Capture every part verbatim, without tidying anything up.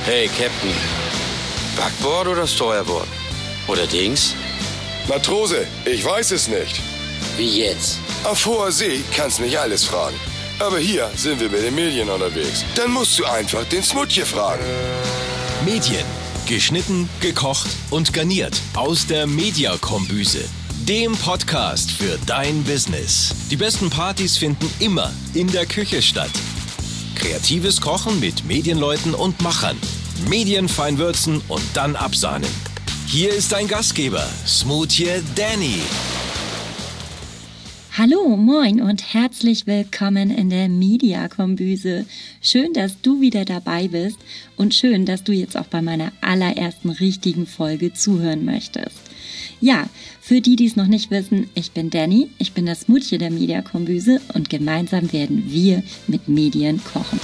Hey, Captain. Backbord oder Steuerbord? Oder Dings? Matrose, ich weiß es nicht. Wie jetzt? Auf hoher See kannst mich alles fragen. Aber hier sind wir mit den Medien unterwegs. Dann musst du einfach den Smutje fragen. Medien. Geschnitten, gekocht und garniert aus der Mediakombüse. Dem Podcast für dein Business. Die besten Partys finden immer in der Küche statt. Kreatives Kochen mit Medienleuten und Machern. Medienfein würzen und dann absahnen. Hier ist dein Gastgeber, Smutje Danny. Hallo, moin und herzlich willkommen in der Mediakombüse. Schön, dass du wieder dabei bist und schön, dass du jetzt auch bei meiner allerersten richtigen Folge zuhören möchtest. Ja, für die, die es noch nicht wissen, ich bin Danny, ich bin das Smutje der Mediakombüse und gemeinsam werden wir mit Medien kochen.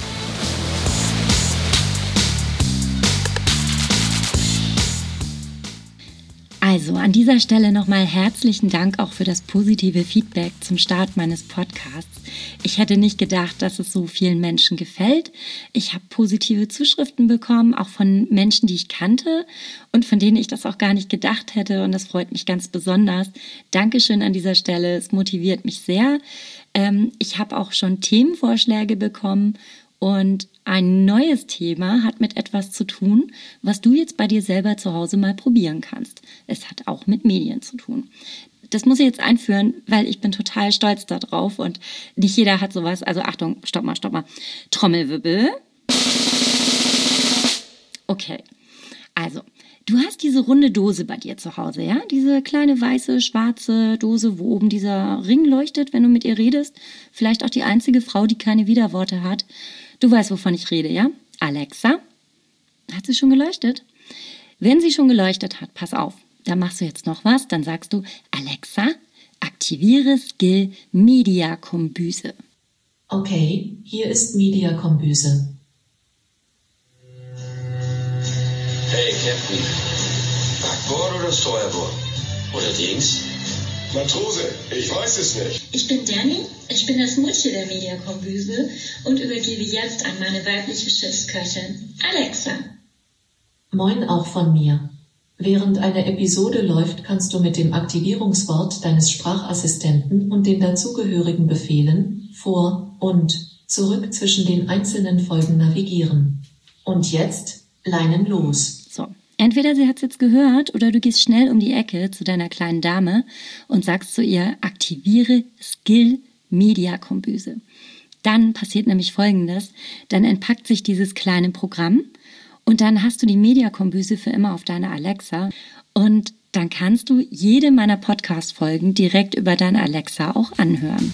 Also an dieser Stelle nochmal herzlichen Dank auch für das positive Feedback zum Start meines Podcasts. Ich hätte nicht gedacht, dass es so vielen Menschen gefällt. Ich habe positive Zuschriften bekommen, auch von Menschen, die ich kannte und von denen ich das auch gar nicht gedacht hätte. Und das freut mich ganz besonders. Dankeschön an dieser Stelle, es motiviert mich sehr. Ähm, ich habe auch schon Themenvorschläge bekommen. Und ein neues Thema hat mit etwas zu tun, was du jetzt bei dir selber zu Hause mal probieren kannst. Es hat auch mit Medien zu tun. Das muss ich jetzt einführen, weil ich bin total stolz darauf und nicht jeder hat sowas. Also Achtung, stopp mal, stopp mal. Trommelwirbel. Okay, also du hast diese runde Dose bei dir zu Hause, ja? Diese kleine weiße, schwarze Dose, wo oben dieser Ring leuchtet, wenn du mit ihr redest. Vielleicht auch die einzige Frau, die keine Widerworte hat. Du weißt, wovon ich rede, ja? Alexa, hat sie schon geleuchtet? Wenn sie schon geleuchtet hat, pass auf, dann machst du jetzt noch was, dann sagst du, Alexa, aktiviere Skill Mediakombüse. Okay, hier ist Mediakombüse. Hey, Captain. Backbord oder Steuerbord? Oder Dings? Matrose, ich weiß es nicht. Ich bin Danny, ich bin das Smutje der Mediakombüse und übergebe jetzt an meine weibliche Schiffsköchin, Alexa. Moin auch von mir. Während eine Episode läuft, kannst du mit dem Aktivierungswort deines Sprachassistenten und den dazugehörigen Befehlen vor und zurück zwischen den einzelnen Folgen navigieren. Und jetzt, Leinen los. So. Entweder sie hat es jetzt gehört oder du gehst schnell um die Ecke zu deiner kleinen Dame und sagst zu ihr, aktiviere Skill Mediakombüse. Dann passiert nämlich Folgendes, dann entpackt sich dieses kleine Programm und dann hast du die Mediakombüse für immer auf deiner Alexa und dann kannst du jede meiner Podcast-Folgen direkt über deine Alexa auch anhören.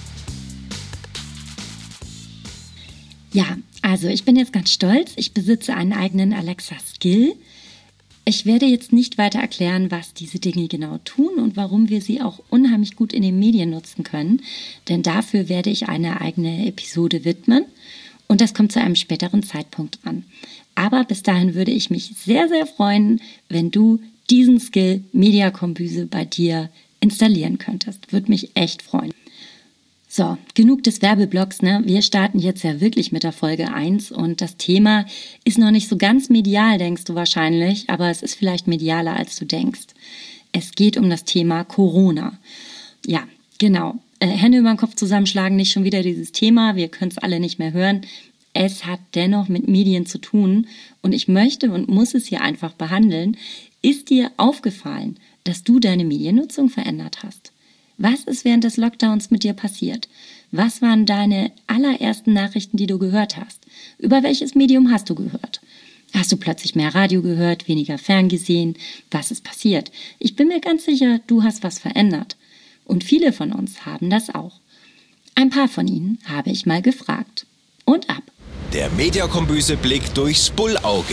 Ja, also ich bin jetzt ganz stolz, ich besitze einen eigenen Alexa-Skill. Ich werde jetzt nicht weiter erklären, was diese Dinge genau tun und warum wir sie auch unheimlich gut in den Medien nutzen können, denn dafür werde ich eine eigene Episode widmen und das kommt zu einem späteren Zeitpunkt dran. Aber bis dahin würde ich mich sehr, sehr freuen, wenn du diesen Skill Mediakombüse bei dir installieren könntest. Würde mich echt freuen. So, genug des Werbeblocks, ne? Wir starten jetzt ja wirklich mit der Folge eins und das Thema ist noch nicht so ganz medial, denkst du wahrscheinlich, aber es ist vielleicht medialer, als du denkst. Es geht um das Thema Corona. Ja, genau. Äh, Hände über den Kopf zusammenschlagen, nicht schon wieder dieses Thema, wir können es alle nicht mehr hören. Es hat dennoch mit Medien zu tun und ich möchte und muss es hier einfach behandeln. Ist dir aufgefallen, dass du deine Mediennutzung verändert hast? Was ist während des Lockdowns mit dir passiert? Was waren deine allerersten Nachrichten, die du gehört hast? Über welches Medium hast du gehört? Hast du plötzlich mehr Radio gehört, weniger ferngesehen? Was ist passiert? Ich bin mir ganz sicher, du hast was verändert. Und viele von uns haben das auch. Ein paar von ihnen habe ich mal gefragt. Und ab. Der Mediakombüse Blick durchs Bullauge.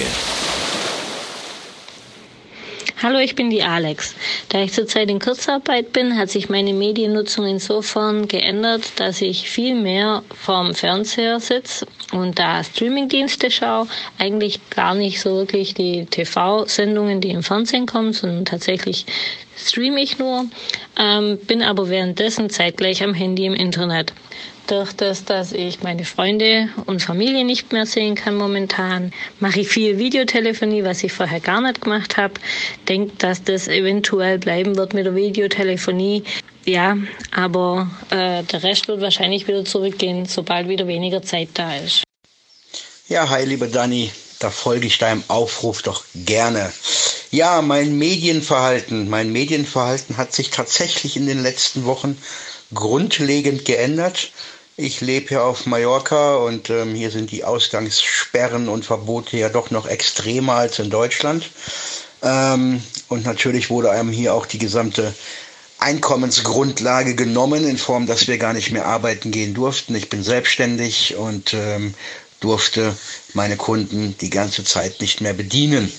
Hallo, ich bin die Alex. Da ich zurzeit in Kurzarbeit bin, hat sich meine Mediennutzung insofern geändert, dass ich viel mehr vorm Fernseher sitze und da Streamingdienste schaue, eigentlich gar nicht so wirklich die T V-Sendungen, die im Fernsehen kommen, sondern tatsächlich streame ich nur, ähm, bin aber währenddessen zeitgleich am Handy im Internet. Durch das, dass ich meine Freunde und Familie nicht mehr sehen kann momentan, mache ich viel Videotelefonie, was ich vorher gar nicht gemacht habe. Denke, dass das eventuell bleiben wird mit der Videotelefonie. Ja, aber äh, der Rest wird wahrscheinlich wieder zurückgehen, sobald wieder weniger Zeit da ist. Ja, hi, liebe Dani, da folge ich deinem Aufruf doch gerne. Ja, mein Medienverhalten, mein Medienverhalten hat sich tatsächlich in den letzten Wochen grundlegend geändert. Ich lebe hier auf Mallorca und ähm, hier sind die Ausgangssperren und Verbote ja doch noch extremer als in Deutschland. Ähm, und natürlich wurde einem hier auch die gesamte Einkommensgrundlage genommen, in Form, dass wir gar nicht mehr arbeiten gehen durften. Ich bin selbstständig und ähm, durfte meine Kunden die ganze Zeit nicht mehr bedienen.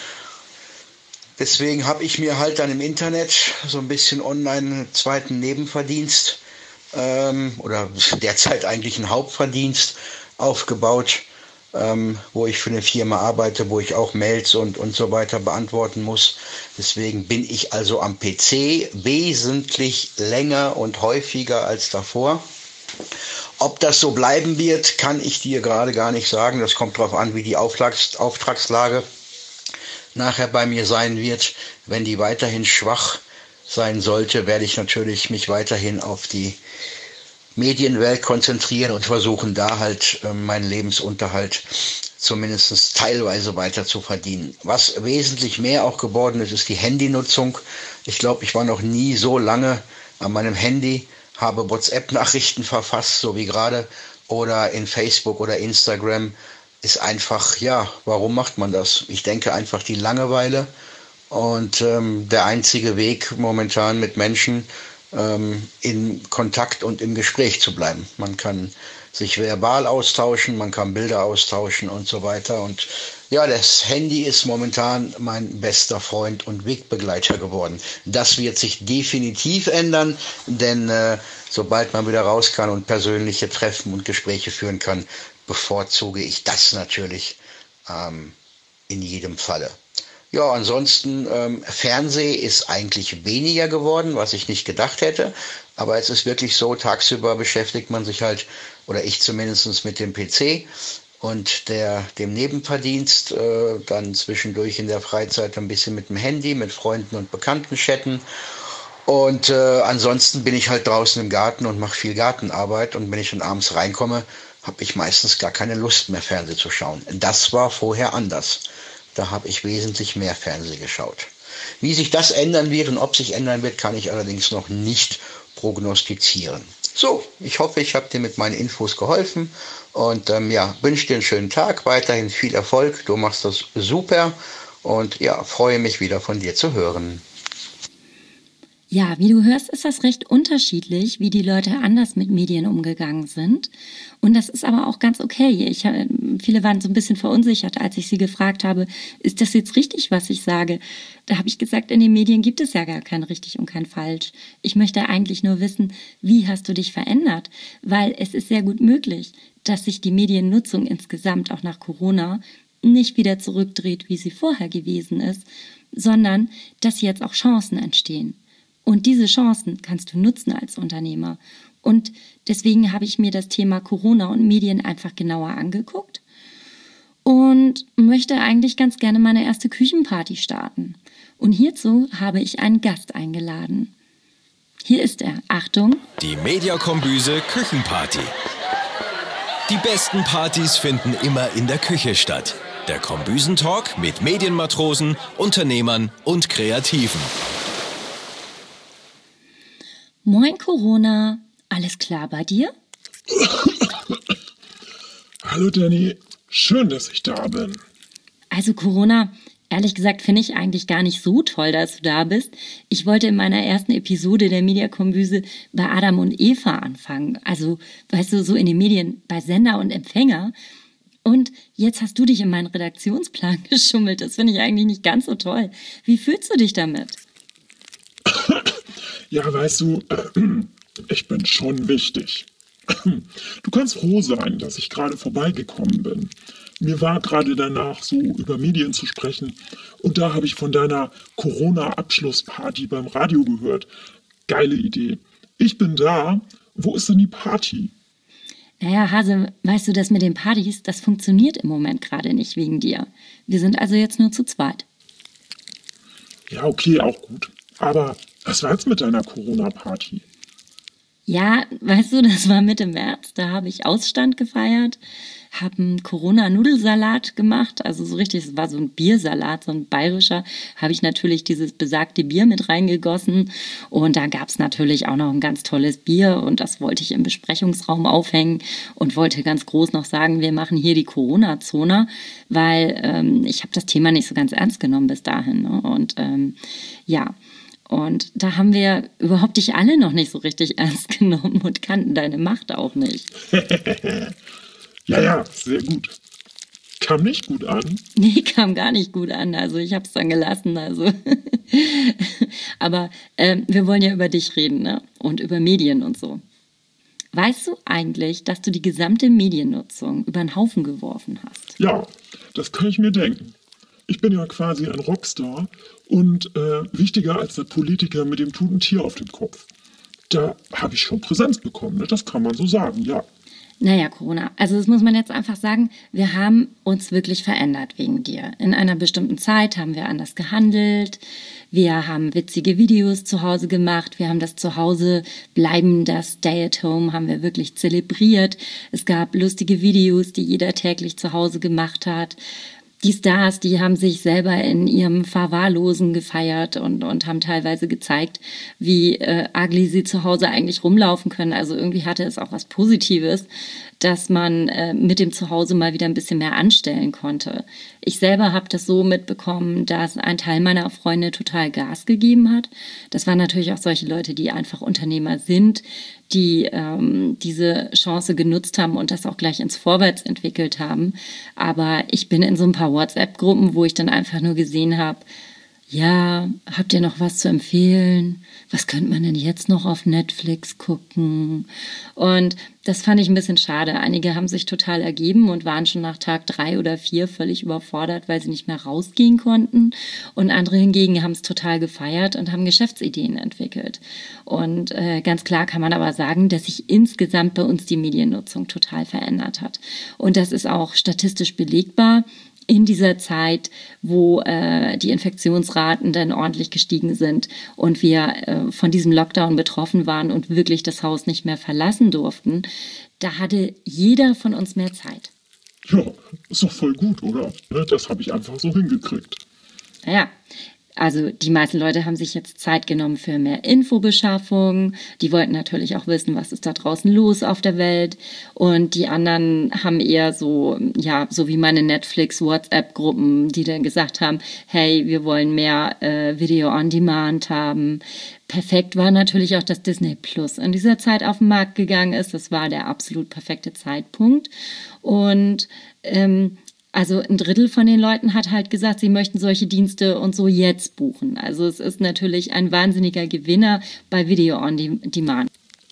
Deswegen habe ich mir halt dann im Internet so ein bisschen online einen zweiten Nebenverdienst ähm, oder derzeit eigentlich einen Hauptverdienst aufgebaut, ähm, wo ich für eine Firma arbeite, wo ich auch Mails und, und so weiter beantworten muss. Deswegen bin ich also am P C wesentlich länger und häufiger als davor. Ob das so bleiben wird, kann ich dir gerade gar nicht sagen. Das kommt darauf an, wie die Auftrags- Auftragslage nachher bei mir sein wird. Wenn die weiterhin schwach sein sollte, werde ich natürlich mich weiterhin auf die Medienwelt konzentrieren und versuchen, da halt äh, meinen Lebensunterhalt zumindest teilweise weiter zu verdienen. Was wesentlich mehr auch geworden ist, ist die Handynutzung. Ich glaube, ich war noch nie so lange an meinem Handy, habe WhatsApp-Nachrichten verfasst, so wie gerade, oder in Facebook oder Instagram. Ist einfach, ja, warum macht man das? Ich denke einfach die Langeweile und ähm, der einzige Weg momentan mit Menschen ähm, in Kontakt und im Gespräch zu bleiben. Man kann sich verbal austauschen, man kann Bilder austauschen und so weiter. Und ja, das Handy ist momentan mein bester Freund und Wegbegleiter geworden. Das wird sich definitiv ändern, denn äh, sobald man wieder raus kann und persönliche Treffen und Gespräche führen kann, bevorzuge ich das natürlich ähm, in jedem Falle. Ja, ansonsten ähm, Fernseh ist eigentlich weniger geworden, was ich nicht gedacht hätte. Aber es ist wirklich so, tagsüber beschäftigt man sich halt, oder ich zumindest mit dem P C und der, dem Nebenverdienst, äh, dann zwischendurch in der Freizeit ein bisschen mit dem Handy, mit Freunden und Bekannten chatten. Und äh, ansonsten bin ich halt draußen im Garten und mache viel Gartenarbeit. Und wenn ich dann abends reinkomme, habe ich meistens gar keine Lust mehr, Fernsehen zu schauen. Das war vorher anders. Da habe ich wesentlich mehr Fernsehen geschaut. Wie sich das ändern wird und ob sich ändern wird, kann ich allerdings noch nicht prognostizieren. So, ich hoffe, ich habe dir mit meinen Infos geholfen und ähm, ja, wünsche dir einen schönen Tag, weiterhin viel Erfolg. Du machst das super und ja, freue mich wieder von dir zu hören. Ja, wie du hörst, ist das recht unterschiedlich, wie die Leute anders mit Medien umgegangen sind. Und das ist aber auch ganz okay. Ich, viele waren so ein bisschen verunsichert, als ich sie gefragt habe, ist das jetzt richtig, was ich sage? Da habe ich gesagt, in den Medien gibt es ja gar kein richtig und kein falsch. Ich möchte eigentlich nur wissen, wie hast du dich verändert? Weil es ist sehr gut möglich, dass sich die Mediennutzung insgesamt auch nach Corona nicht wieder zurückdreht, wie sie vorher gewesen ist, sondern dass jetzt auch Chancen entstehen. Und diese Chancen kannst du nutzen als Unternehmer. Und deswegen habe ich mir das Thema Corona und Medien einfach genauer angeguckt und möchte eigentlich ganz gerne meine erste Küchenparty starten. Und hierzu habe ich einen Gast eingeladen. Hier ist er. Achtung! Die Mediakombüse Küchenparty. Die besten Partys finden immer in der Küche statt. Der Kombüsentalk mit Medienmatrosen, Unternehmern und Kreativen. Moin Corona, alles klar bei dir? Hallo Danny, schön, dass ich da bin. Also Corona, ehrlich gesagt finde ich eigentlich gar nicht so toll, dass du da bist. Ich wollte in meiner ersten Episode der Mediakombüse bei Adam und Eva anfangen. Also, weißt du, so in den Medien bei Sender und Empfänger. Und jetzt hast du dich in meinen Redaktionsplan geschummelt. Das finde ich eigentlich nicht ganz so toll. Wie fühlst du dich damit? Ja, weißt du, ich bin schon wichtig. Du kannst froh sein, dass ich gerade vorbeigekommen bin. Mir war gerade danach, so über Medien zu sprechen. Und da habe ich von deiner Corona-Abschlussparty beim Radio gehört. Geile Idee. Ich bin da. Wo ist denn die Party? Naja, Hase, weißt du, das mit den Partys, das funktioniert im Moment gerade nicht wegen dir. Wir sind also jetzt nur zu zweit. Ja, okay, auch gut. Aber was war jetzt mit deiner Corona-Party? Ja, weißt du, das war Mitte März, da habe ich Ausstand gefeiert, habe einen Corona-Nudelsalat gemacht, also so richtig, es war so ein Biersalat, so ein bayerischer, habe ich natürlich dieses besagte Bier mit reingegossen und da gab es natürlich auch noch ein ganz tolles Bier und das wollte ich im Besprechungsraum aufhängen und wollte ganz groß noch sagen, wir machen hier die Corona-Zone, weil ähm, ich habe das Thema nicht so ganz ernst genommen bis dahin, ne? Und ähm, ja, und da haben wir überhaupt dich alle noch nicht so richtig ernst genommen und kannten deine Macht auch nicht. Ja, ja, sehr gut. Kam nicht gut an? Nee, kam gar nicht gut an. Also ich habe es dann gelassen. Also. Aber ähm, wir wollen ja über dich reden, ne? Und über Medien und so. Weißt du eigentlich, dass du die gesamte Mediennutzung über den Haufen geworfen hast? Ja, das kann ich mir denken. Ich bin ja quasi ein Rockstar und äh, wichtiger als der Politiker mit dem toten Tier auf dem Kopf. Da habe ich schon Präsenz bekommen, ne? Das kann man so sagen, ja. Naja, Corona, also das muss man jetzt einfach sagen, wir haben uns wirklich verändert wegen dir. In einer bestimmten Zeit haben wir anders gehandelt, wir haben witzige Videos zu Hause gemacht, wir haben das Zuhause bleiben, das Stay at Home haben wir wirklich zelebriert. Es gab lustige Videos, die jeder täglich zu Hause gemacht hat. Die Stars, die haben sich selber in ihrem Verwahrlosen gefeiert und, und haben teilweise gezeigt, wie äh, ugly sie zu Hause eigentlich rumlaufen können. Also irgendwie hatte es auch was Positives, dass man äh, mit dem Zuhause mal wieder ein bisschen mehr anstellen konnte. Ich selber habe das so mitbekommen, dass ein Teil meiner Freunde total Gas gegeben hat. Das waren natürlich auch solche Leute, die einfach Unternehmer sind, die ähm, diese Chance genutzt haben und das auch gleich ins Vorwärts entwickelt haben. Aber ich bin in so ein paar WhatsApp-Gruppen, wo ich dann einfach nur gesehen habe, ja, habt ihr noch was zu empfehlen? Was könnte man denn jetzt noch auf Netflix gucken? Und das fand ich ein bisschen schade. Einige haben sich total ergeben und waren schon nach Tag drei oder vier völlig überfordert, weil sie nicht mehr rausgehen konnten. Und andere hingegen haben es total gefeiert und haben Geschäftsideen entwickelt. Und äh, ganz klar kann man aber sagen, dass sich insgesamt bei uns die Mediennutzung total verändert hat. Und das ist auch statistisch belegbar. In dieser Zeit, wo äh, die Infektionsraten dann ordentlich gestiegen sind und wir äh, von diesem Lockdown betroffen waren und wirklich das Haus nicht mehr verlassen durften, da hatte jeder von uns mehr Zeit. Ja, ist doch voll gut, oder? Das habe ich einfach so hingekriegt. Naja, also die meisten Leute haben sich jetzt Zeit genommen für mehr Infobeschaffung. Die wollten natürlich auch wissen, was ist da draußen los auf der Welt. Und die anderen haben eher so, ja, so wie meine Netflix-WhatsApp-Gruppen, die dann gesagt haben, hey, wir wollen mehr äh, Video on Demand haben. Perfekt war natürlich auch, dass Disney Plus in dieser Zeit auf den Markt gegangen ist. Das war der absolut perfekte Zeitpunkt. Und ähm, also ein Drittel von den Leuten hat halt gesagt, sie möchten solche Dienste und so jetzt buchen. Also es ist natürlich ein wahnsinniger Gewinner bei Video on Demand.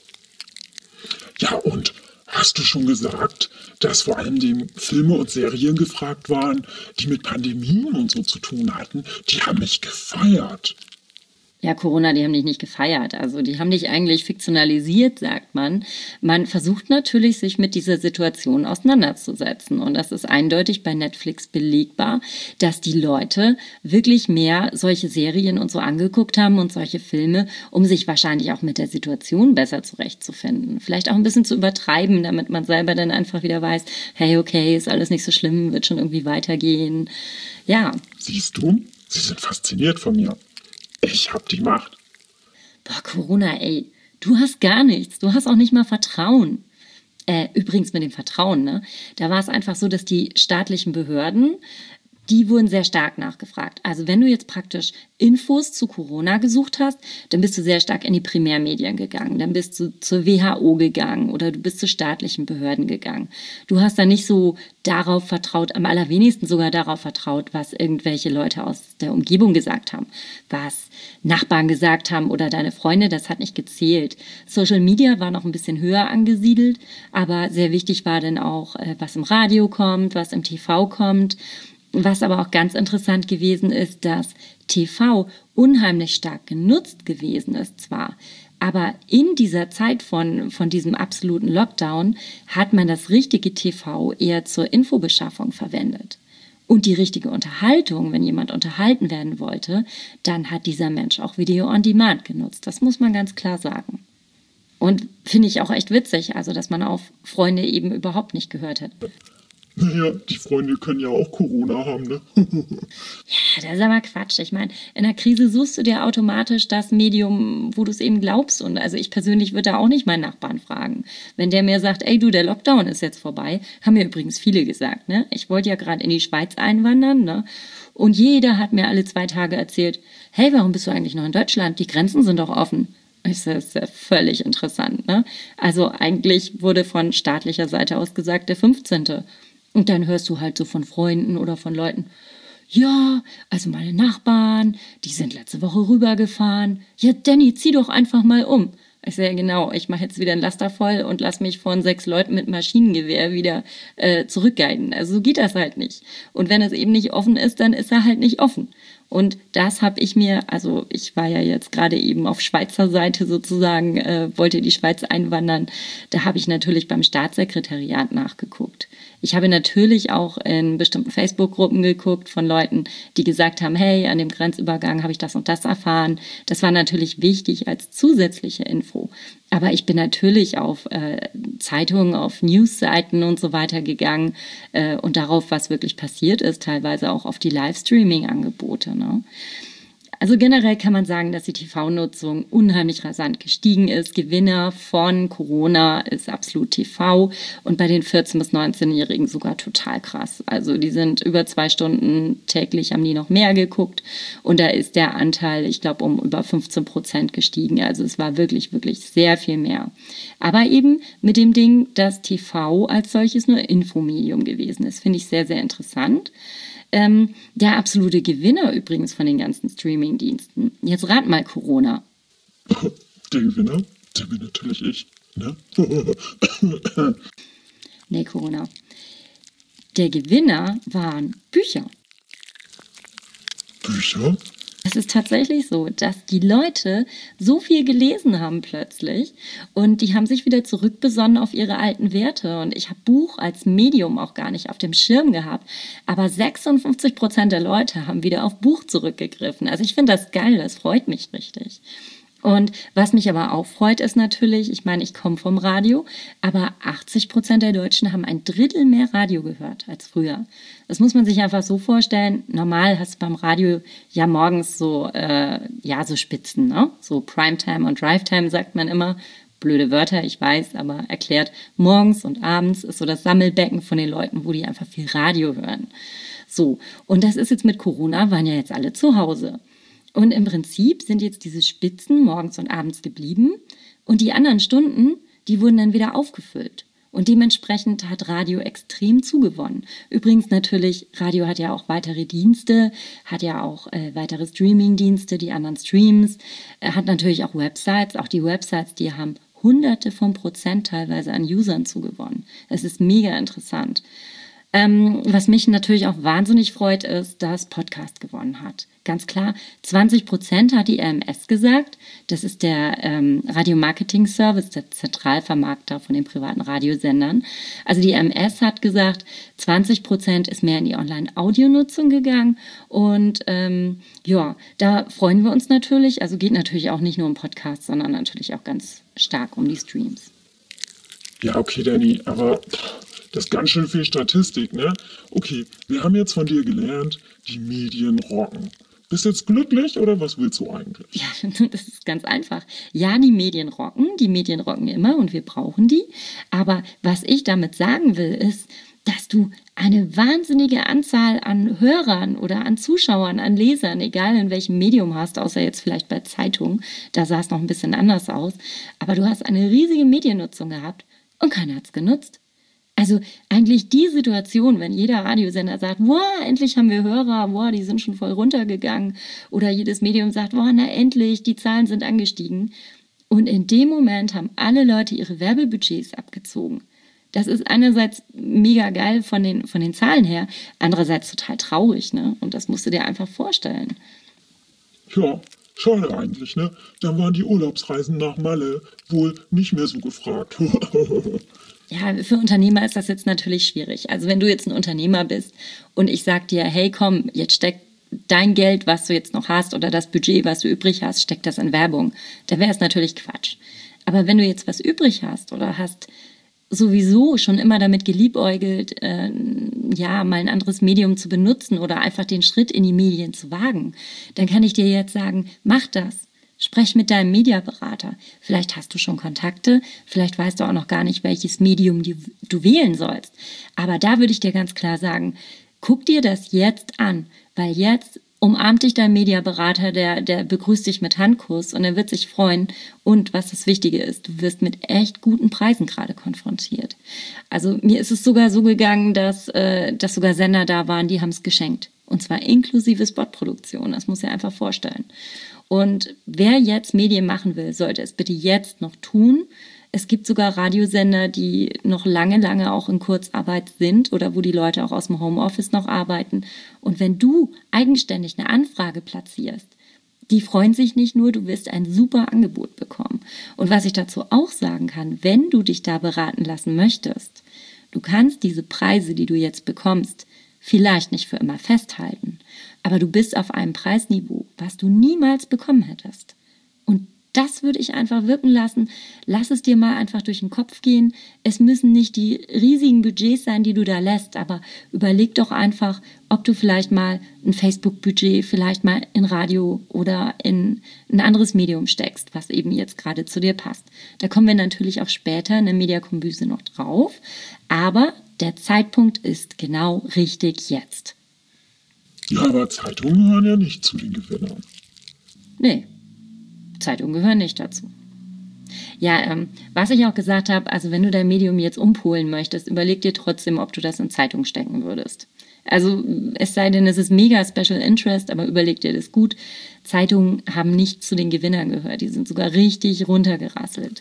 Ja, und hast du schon gesagt, dass vor allem die Filme und Serien gefragt waren, die mit Pandemien und so zu tun hatten? Die haben mich gefeiert. Ja, Corona, die haben dich nicht gefeiert. Also die haben dich eigentlich fiktionalisiert, sagt man. Man versucht natürlich, sich mit dieser Situation auseinanderzusetzen. Und das ist eindeutig bei Netflix belegbar, dass die Leute wirklich mehr solche Serien und so angeguckt haben und solche Filme, um sich wahrscheinlich auch mit der Situation besser zurechtzufinden. Vielleicht auch ein bisschen zu übertreiben, damit man selber dann einfach wieder weiß, hey, okay, ist alles nicht so schlimm, wird schon irgendwie weitergehen. Ja. Siehst du, sie sind fasziniert von mir. Ich hab die Macht. Boah, Corona, ey, du hast gar nichts. Du hast auch nicht mal Vertrauen. Äh, übrigens mit dem Vertrauen, ne? Da war es einfach so, dass die staatlichen Behörden, die wurden sehr stark nachgefragt. Also wenn du jetzt praktisch Infos zu Corona gesucht hast, dann bist du sehr stark in die Primärmedien gegangen. Dann bist du zur W H O gegangen oder du bist zu staatlichen Behörden gegangen. Du hast da nicht so darauf vertraut, am allerwenigsten sogar darauf vertraut, was irgendwelche Leute aus der Umgebung gesagt haben. Was Nachbarn gesagt haben oder deine Freunde, das hat nicht gezählt. Social Media war noch ein bisschen höher angesiedelt, aber sehr wichtig war dann auch, was im Radio kommt, was im T V kommt. Was aber auch ganz interessant gewesen ist, dass T V unheimlich stark genutzt gewesen ist zwar, Aber in dieser Zeit von, von diesem absoluten Lockdown hat man das richtige T V eher zur Infobeschaffung verwendet. Und die richtige Unterhaltung, wenn jemand unterhalten werden wollte, dann hat dieser Mensch auch Video on Demand genutzt. Das muss man ganz klar sagen. Und finde ich auch echt witzig, also dass man auf Freunde eben überhaupt nicht gehört hat. Naja, die Freunde können ja auch Corona haben, ne? Ja, das ist aber Quatsch. Ich meine, in der Krise suchst du dir automatisch das Medium, wo du es eben glaubst. Und also ich persönlich würde da auch nicht meinen Nachbarn fragen. Wenn der mir sagt, ey du, der Lockdown ist jetzt vorbei, haben mir übrigens viele gesagt, ne? Ich wollte ja gerade in die Schweiz einwandern, ne? Und jeder hat mir alle zwei Tage erzählt, hey, warum bist du eigentlich noch in Deutschland? Die Grenzen sind doch offen. Das ist ja völlig interessant, ne? Also eigentlich wurde von staatlicher Seite aus gesagt, der fünfzehnte Und dann hörst du halt so von Freunden oder von Leuten, ja, also meine Nachbarn, die sind letzte Woche rübergefahren. Ja, Danny, zieh doch einfach mal um. Ich sage, ja genau, ich mache jetzt wieder ein Laster voll und lass mich von sechs Leuten mit Maschinengewehr wieder äh, zurückguiden. Also so geht das halt nicht. Und wenn es eben nicht offen ist, dann ist er halt nicht offen. Und das habe ich mir, also ich war ja jetzt gerade eben auf Schweizer Seite sozusagen, äh, wollte die Schweiz einwandern, da habe ich natürlich beim Staatssekretariat nachgeguckt. Ich habe natürlich auch in bestimmten Facebook-Gruppen geguckt von Leuten, die gesagt haben, hey, an dem Grenzübergang habe ich das und das erfahren. Das war natürlich wichtig als zusätzliche Info. Aber ich bin natürlich auf äh, Zeitungen, auf Newsseiten und so weiter gegangen äh, und darauf, was wirklich passiert ist, teilweise auch auf die Livestreaming-Angebote. Ne? Also generell kann man sagen, dass die T V-Nutzung unheimlich rasant gestiegen ist. Gewinner von Corona ist absolut T V und bei den vierzehn- bis neunzehnjährigen sogar total krass. Also die sind über zwei Stunden täglich, haben die noch mehr geguckt und da ist der Anteil, ich glaube, um über fünfzehn Prozent gestiegen. Also es war wirklich, wirklich sehr viel mehr. Aber eben mit dem Ding, dass T V als solches nur Infomedium gewesen ist, finde ich sehr, sehr interessant. Ähm, der absolute Gewinner übrigens von den ganzen Streaming-Diensten. Jetzt rat mal Corona. Der Gewinner? Der bin natürlich ich, ne? Nee, Corona. Der Gewinner waren Bücher. Bücher? Es ist tatsächlich so, dass die Leute so viel gelesen haben plötzlich und die haben sich wieder zurückbesonnen auf ihre alten Werte. Und ich habe Buch als Medium auch gar nicht auf dem Schirm gehabt. Aber sechsundfünfzig Prozent der Leute haben wieder auf Buch zurückgegriffen. Also ich finde das geil, das freut mich richtig. Und was mich aber auch freut, ist natürlich, ich meine, ich komme vom Radio, aber achtzig Prozent der Deutschen haben ein Drittel mehr Radio gehört als früher. Das muss man sich einfach so vorstellen. Normal hast du beim Radio ja morgens so, äh, ja, so Spitzen, ne? So Primetime und Drivetime sagt man immer. Blöde Wörter, ich weiß, aber erklärt, morgens und abends ist so das Sammelbecken von den Leuten, wo die einfach viel Radio hören. So, und das ist jetzt mit Corona, waren ja jetzt alle zu Hause. Und im Prinzip sind jetzt diese Spitzen morgens und abends geblieben und die anderen Stunden, die wurden dann wieder aufgefüllt. Und dementsprechend hat Radio extrem zugewonnen. Übrigens natürlich, Radio hat ja auch weitere Dienste, hat ja auch äh, weitere Streaming-Dienste, die anderen Streams, äh, hat natürlich auch Websites. Auch die Websites, die haben Hunderte von Prozent teilweise an Usern zugewonnen. Das ist mega interessant. Ähm, was mich natürlich auch wahnsinnig freut, ist, dass Podcast gewonnen hat. Ganz klar, zwanzig Prozent hat die R M S gesagt. Das ist der ähm, Radio-Marketing-Service, der Zentralvermarkter von den privaten Radiosendern. Also die R M S hat gesagt, zwanzig Prozent ist mehr in die Online-Audio-Nutzung gegangen. Und ähm, ja, da freuen wir uns natürlich. Also geht natürlich auch nicht nur um Podcasts, sondern natürlich auch ganz stark um die Streams. Ja, okay, Danny, aber das ist ganz schön viel Statistik, ne? Okay, wir haben jetzt von dir gelernt, die Medien rocken. Bist du jetzt glücklich oder was willst du eigentlich? Ja, das ist ganz einfach. Ja, die Medien rocken, die Medien rocken immer und wir brauchen die. Aber was ich damit sagen will, ist, dass du eine wahnsinnige Anzahl an Hörern oder an Zuschauern, an Lesern, egal in welchem Medium hast, außer jetzt vielleicht bei Zeitungen, da sah es noch ein bisschen anders aus, aber du hast eine riesige Mediennutzung gehabt und keiner hat es genutzt. Also eigentlich die Situation, wenn jeder Radiosender sagt, wow, endlich haben wir Hörer, wow, die sind schon voll runtergegangen, oder jedes Medium sagt, wow, na endlich, die Zahlen sind angestiegen. Und in dem Moment haben alle Leute ihre Werbebudgets abgezogen. Das ist einerseits mega geil von den, von den Zahlen her, andererseits total traurig, ne? Und das musst du dir einfach vorstellen. Ja, Schade eigentlich, ne? Dann waren die Urlaubsreisen nach Malle wohl nicht mehr so gefragt. Ja, für Unternehmer ist das jetzt natürlich schwierig. Also wenn du jetzt ein Unternehmer bist und ich sag dir, hey komm, jetzt steck dein Geld, was du jetzt noch hast oder das Budget, was du übrig hast, steck das in Werbung, dann wäre es natürlich Quatsch. Aber wenn du jetzt was übrig hast oder hast sowieso schon immer damit geliebäugelt, äh, ja, mal ein anderes Medium zu benutzen oder einfach den Schritt in die Medien zu wagen, dann kann ich dir jetzt sagen, mach das. Sprech mit deinem Mediaberater. Vielleicht hast du schon Kontakte, vielleicht weißt du auch noch gar nicht, welches Medium du, du wählen sollst. Aber da würde ich dir ganz klar sagen, guck dir das jetzt an, weil jetzt umarmt dich dein Mediaberater, der, der begrüßt dich mit Handkuss und er wird sich freuen. Und was das Wichtige ist, du wirst mit echt guten Preisen gerade konfrontiert. Also mir ist es sogar so gegangen, dass, äh, dass sogar Sender da waren, die haben es geschenkt. Und zwar inklusive Spotproduktion, das muss ich einfach vorstellen. Und wer jetzt Medien machen will, sollte es bitte jetzt noch tun. Es gibt sogar Radiosender, die noch lange, lange auch in Kurzarbeit sind oder wo die Leute auch aus dem Homeoffice noch arbeiten. Und wenn du eigenständig eine Anfrage platzierst, die freuen sich nicht nur, du wirst ein super Angebot bekommen. Und was ich dazu auch sagen kann, wenn du dich da beraten lassen möchtest, du kannst diese Preise, die du jetzt bekommst, vielleicht nicht für immer festhalten. Aber du bist auf einem Preisniveau, was du niemals bekommen hättest. Und das würde ich einfach wirken lassen. Lass es dir mal einfach durch den Kopf gehen. Es müssen nicht die riesigen Budgets sein, die du da lässt, aber überleg doch einfach, ob du vielleicht mal ein Facebook-Budget vielleicht mal in Radio oder in ein anderes Medium steckst, was eben jetzt gerade zu dir passt. Da kommen wir natürlich auch später in der Mediakombüse noch drauf, aber der Zeitpunkt ist genau richtig jetzt. Ja, aber Zeitungen gehören ja nicht zu den Gewinnern. Nee. Zeitungen gehören nicht dazu. Ja, ähm, was ich auch gesagt habe, also wenn du dein Medium jetzt umpolen möchtest, überleg dir trotzdem, ob du das in Zeitung stecken würdest. Also es sei denn, es ist mega Special Interest, aber überleg dir das gut. Zeitungen haben nicht zu den Gewinnern gehört, die sind sogar richtig runtergerasselt.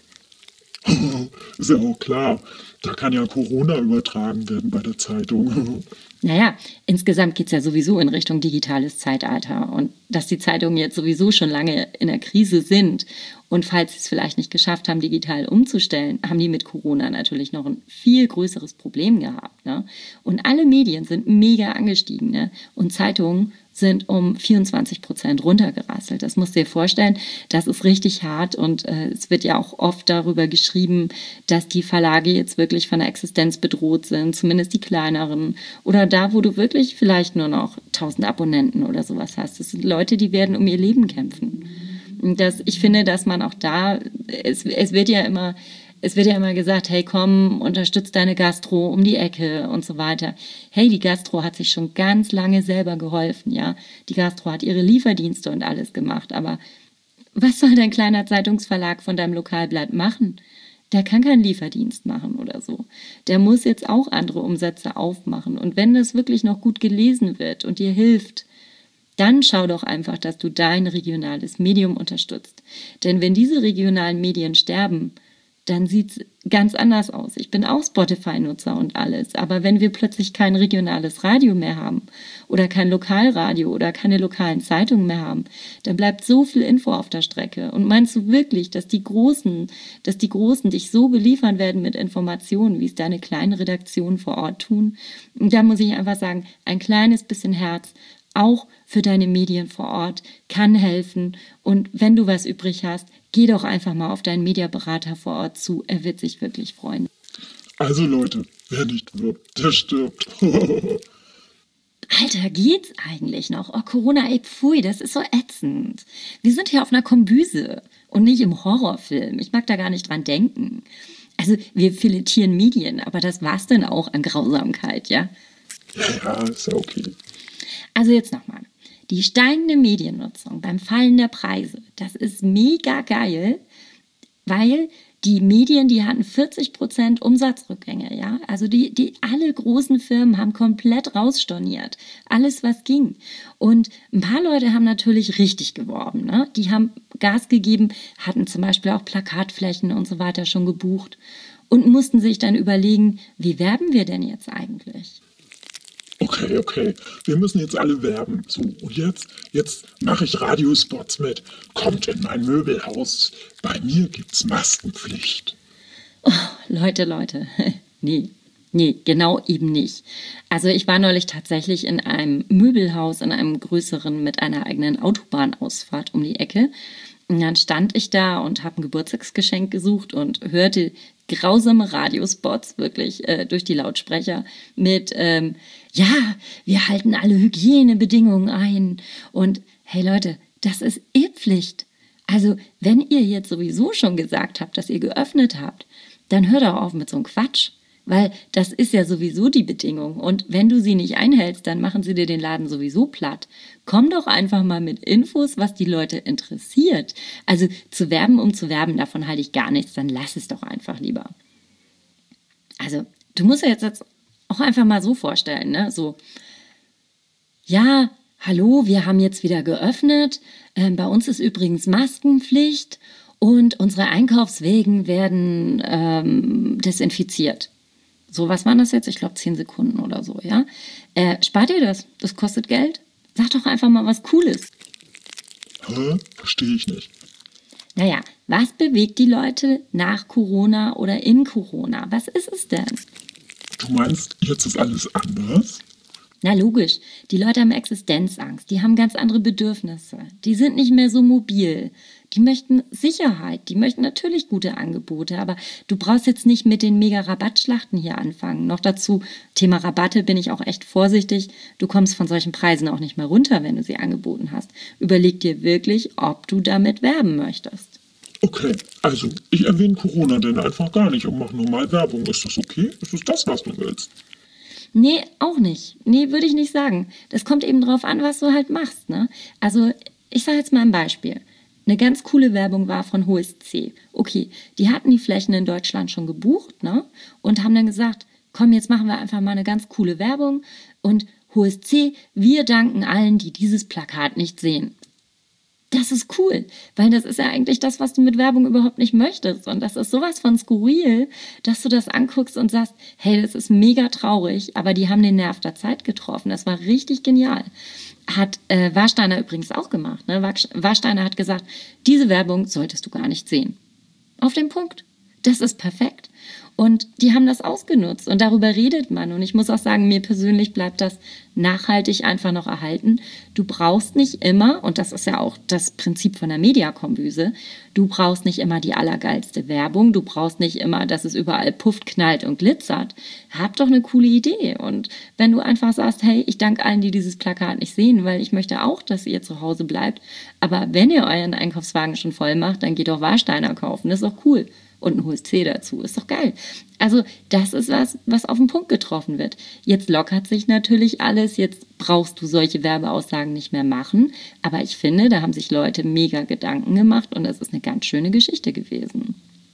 Ist ja auch klar, da kann ja Corona übertragen werden bei der Zeitung. Naja, insgesamt geht es ja sowieso in Richtung digitales Zeitalter und dass die Zeitungen jetzt sowieso schon lange in der Krise sind und falls sie es vielleicht nicht geschafft haben, digital umzustellen, haben die mit Corona natürlich noch ein viel größeres Problem gehabt. Ne? Und alle Medien sind mega angestiegen, ne? Und Zeitungen sind um vierundzwanzig Prozent runtergerasselt. Das musst du dir vorstellen, das ist richtig hart und äh, es wird ja auch oft darüber geschrieben, dass die Verlage jetzt wirklich von der Existenz bedroht sind, zumindest die kleineren oder da, wo du wirklich vielleicht nur noch tausend Abonnenten oder sowas hast. Das sind Leute, die werden um ihr Leben kämpfen. Und das, ich finde, dass man auch da, es, es wird ja immer Es wird ja immer gesagt, hey komm, unterstütz deine Gastro um die Ecke und so weiter. Hey, die Gastro hat sich schon ganz lange selber geholfen, ja. Die Gastro hat ihre Lieferdienste und alles gemacht, aber was soll dein kleiner Zeitungsverlag von deinem Lokalblatt machen? Der kann keinen Lieferdienst machen oder so. Der muss jetzt auch andere Umsätze aufmachen. Und wenn das wirklich noch gut gelesen wird und dir hilft, dann schau doch einfach, dass du dein regionales Medium unterstützt. Denn wenn diese regionalen Medien sterben, dann sieht es ganz anders aus. Ich bin auch Spotify-Nutzer und alles. Aber wenn wir plötzlich kein regionales Radio mehr haben oder kein Lokalradio oder keine lokalen Zeitungen mehr haben, dann bleibt so viel Info auf der Strecke. Und meinst du wirklich, dass die Großen, dass die Großen dich so beliefern werden mit Informationen, wie es deine kleinen Redaktionen vor Ort tun? Und da muss ich einfach sagen, ein kleines bisschen Herz, auch für deine Medien vor Ort, kann helfen. Und wenn du was übrig hast, geh doch einfach mal auf deinen Mediaberater vor Ort zu. Er wird sich wirklich freuen. Also Leute, wer nicht wirbt, der stirbt. Alter, geht's eigentlich noch? Oh, Corona, ey, pfui, das ist so ätzend. Wir sind hier auf einer Kombüse und nicht im Horrorfilm. Ich mag da gar nicht dran denken. Also, wir filetieren Medien, aber das war's dann auch an Grausamkeit, ja? Ja, ist ja okay. Also jetzt nochmal. Die steigende Mediennutzung beim Fallen der Preise, das ist mega geil, weil die Medien, die hatten vierzig Prozent Umsatzrückgänge, ja. Also die, die, alle großen Firmen haben komplett rausstorniert. Alles, was ging. Und ein paar Leute haben natürlich richtig geworben, ne? Die haben Gas gegeben, hatten zum Beispiel auch Plakatflächen und so weiter schon gebucht und mussten sich dann überlegen, wie werben wir denn jetzt eigentlich? Okay, okay. Wir müssen jetzt alle werben. So, und jetzt, jetzt mache ich Radiospots mit. Kommt in mein Möbelhaus. Bei mir gibt's Maskenpflicht. Oh, Leute, Leute. Nee, nee, genau eben nicht. Also ich war neulich tatsächlich in einem Möbelhaus, in einem größeren mit einer eigenen Autobahnausfahrt um die Ecke. Und dann stand ich da und habe ein Geburtstagsgeschenk gesucht und hörte grausame Radiospots wirklich äh, durch die Lautsprecher mit, ähm, ja, wir halten alle Hygienebedingungen ein. Und hey Leute, das ist eh Pflicht. Also wenn ihr jetzt sowieso schon gesagt habt, dass ihr geöffnet habt, dann hört doch auf mit so einem Quatsch. Weil das ist ja sowieso die Bedingung. Und wenn du sie nicht einhältst, dann machen sie dir den Laden sowieso platt. Komm doch einfach mal mit Infos, was die Leute interessiert. Also zu werben, um zu werben, davon halte ich gar nichts. Dann lass es doch einfach lieber. Also du musst dir jetzt auch einfach mal so vorstellen, ne? So, ja, hallo, wir haben jetzt wieder geöffnet. Ähm, bei uns ist übrigens Maskenpflicht und unsere Einkaufswegen werden ähm, desinfiziert. So, was waren das jetzt? Ich glaube, zehn Sekunden oder so, ja? Äh, spart ihr das? Das kostet Geld? Sag doch einfach mal was Cooles. Hä? Verstehe ich nicht. Naja, was bewegt die Leute nach Corona oder in Corona? Was ist es denn? Du meinst, jetzt ist alles anders? Na logisch, die Leute haben Existenzangst, die haben ganz andere Bedürfnisse, die sind nicht mehr so mobil, die möchten Sicherheit, die möchten natürlich gute Angebote, aber du brauchst jetzt nicht mit den Mega-Rabattschlachten hier anfangen. Noch dazu, Thema Rabatte bin ich auch echt vorsichtig, du kommst von solchen Preisen auch nicht mehr runter, wenn du sie angeboten hast. Überleg dir wirklich, ob du damit werben möchtest. Okay, also ich erwähne Corona denn einfach gar nicht und mache normal Werbung. Ist das okay? Ist das das, was du willst? Nee, auch nicht. Nee, würde ich nicht sagen. Das kommt eben drauf an, was du halt machst, ne? Also, ich sage jetzt mal ein Beispiel. Eine ganz coole Werbung war von H S C. Okay, die hatten die Flächen in Deutschland schon gebucht, ne? Und haben dann gesagt, komm, jetzt machen wir einfach mal eine ganz coole Werbung. Und H S C, wir danken allen, die dieses Plakat nicht sehen. Das ist cool, weil das ist ja eigentlich das, was du mit Werbung überhaupt nicht möchtest. Und das ist sowas von skurril, dass du das anguckst und sagst, hey, das ist mega traurig, aber die haben den Nerv der Zeit getroffen. Das war richtig genial. Hat äh, Warsteiner übrigens auch gemacht. Ne? Warsteiner hat gesagt, diese Werbung solltest du gar nicht sehen. Auf den Punkt. Das ist perfekt. Und die haben das ausgenutzt und darüber redet man. Und ich muss auch sagen, mir persönlich bleibt das nachhaltig einfach noch erhalten. Du brauchst nicht immer, und das ist ja auch das Prinzip von der Mediakombüse, du brauchst nicht immer die allergeilste Werbung, du brauchst nicht immer, dass es überall pufft, knallt und glitzert. Hab doch eine coole Idee. Und wenn du einfach sagst, hey, ich danke allen, die dieses Plakat nicht sehen, weil ich möchte auch, dass ihr zu Hause bleibt. Aber wenn ihr euren Einkaufswagen schon voll macht, dann geht doch Warsteiner kaufen. Das ist doch cool. Und ein H S C dazu. Ist doch geil. Also das ist was, was auf den Punkt getroffen wird. Jetzt lockert sich natürlich alles. Jetzt brauchst du solche Werbeaussagen nicht mehr machen. Aber ich finde, da haben sich Leute mega Gedanken gemacht und das ist eine ganz schöne Geschichte gewesen.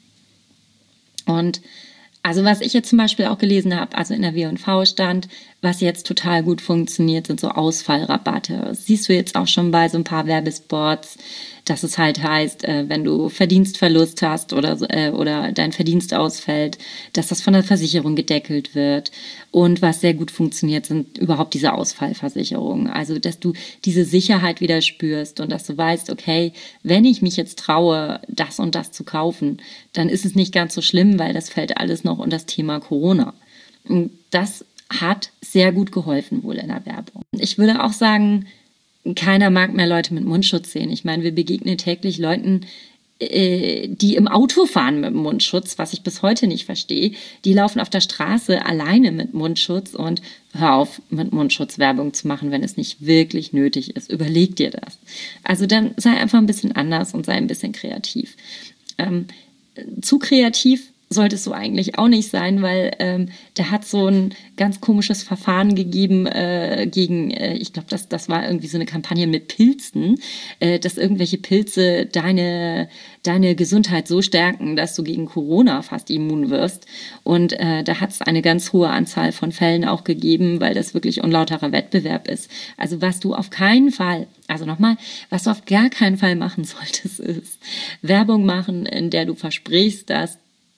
Und also was ich jetzt zum Beispiel auch gelesen habe, also in der W und V stand, was jetzt total gut funktioniert, sind so Ausfallrabatte. Das siehst du jetzt auch schon bei so ein paar Werbespots, dass es halt heißt, äh, wenn du Verdienstverlust hast oder, äh, oder dein Verdienst ausfällt, dass das von der Versicherung gedeckelt wird. Und was sehr gut funktioniert, sind überhaupt diese Ausfallversicherungen. Also, dass du diese Sicherheit wieder spürst und dass du weißt, okay, wenn ich mich jetzt traue, das und das zu kaufen, dann ist es nicht ganz so schlimm, weil das fällt alles noch unter das Thema Corona. Und das hat sehr gut geholfen wohl in der Werbung. Ich würde auch sagen, keiner mag mehr Leute mit Mundschutz sehen. Ich meine, wir begegnen täglich Leuten, äh, die im Auto fahren mit Mundschutz, was ich bis heute nicht verstehe. Die laufen auf der Straße alleine mit Mundschutz und hör auf, mit Mundschutz Werbung zu machen, wenn es nicht wirklich nötig ist. Überleg dir das. Also dann sei einfach ein bisschen anders und sei ein bisschen kreativ. Ähm, zu kreativ solltest du eigentlich auch nicht sein, weil ähm, da hat so ein ganz komisches Verfahren gegeben äh, gegen, äh, ich glaube, das, das war irgendwie so eine Kampagne mit Pilzen, äh, dass irgendwelche Pilze deine, deine Gesundheit so stärken, dass du gegen Corona fast immun wirst. Und äh, da hat es eine ganz hohe Anzahl von Fällen auch gegeben, weil das wirklich unlauterer Wettbewerb ist. Also was du auf keinen Fall, also nochmal, was du auf gar keinen Fall machen solltest, ist Werbung machen, in der du versprichst, dass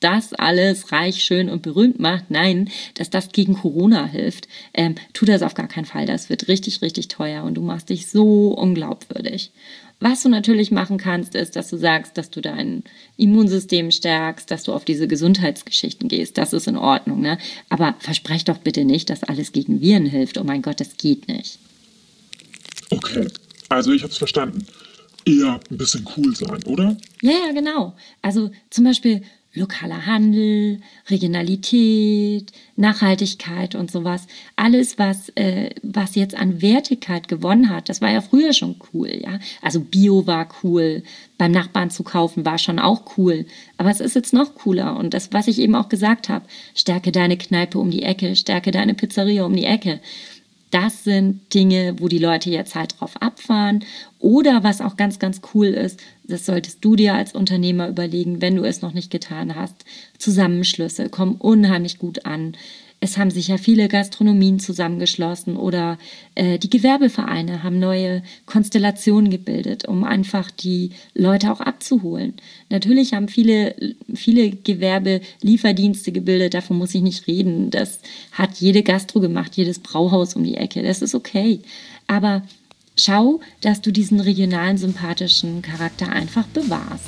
das alles reich, schön und berühmt macht. Nein, dass das gegen Corona hilft. Ähm, tu das auf gar keinen Fall. Das wird richtig, richtig teuer und du machst dich so unglaubwürdig. Was du natürlich machen kannst, ist, dass du sagst, dass du dein Immunsystem stärkst, dass du auf diese Gesundheitsgeschichten gehst. Das ist in Ordnung, ne? Aber versprech doch bitte nicht, dass alles gegen Viren hilft. Oh mein Gott, das geht nicht. Okay, also ich hab's verstanden. Eher ein bisschen cool sein, oder? Ja, ja, genau. Also zum Beispiel lokaler Handel, Regionalität, Nachhaltigkeit und sowas. Alles, was, äh, was jetzt an Wertigkeit gewonnen hat, das war ja früher schon cool, ja. Also Bio war cool, beim Nachbarn zu kaufen war schon auch cool. Aber es ist jetzt noch cooler. Und das, was ich eben auch gesagt habe, stärke deine Kneipe um die Ecke, stärke deine Pizzeria um die Ecke. Das sind Dinge, wo die Leute jetzt halt drauf abfahren. Oder was auch ganz, ganz cool ist, das solltest du dir als Unternehmer überlegen, wenn du es noch nicht getan hast. Zusammenschlüsse kommen unheimlich gut an. Es haben sich ja viele Gastronomien zusammengeschlossen oder äh, die Gewerbevereine haben neue Konstellationen gebildet, um einfach die Leute auch abzuholen. Natürlich haben viele, viele Gewerbelieferdienste gebildet, davon muss ich nicht reden. Das hat jede Gastro gemacht, jedes Brauhaus um die Ecke. Das ist okay. Aber schau, dass du diesen regionalen, sympathischen Charakter einfach bewahrst.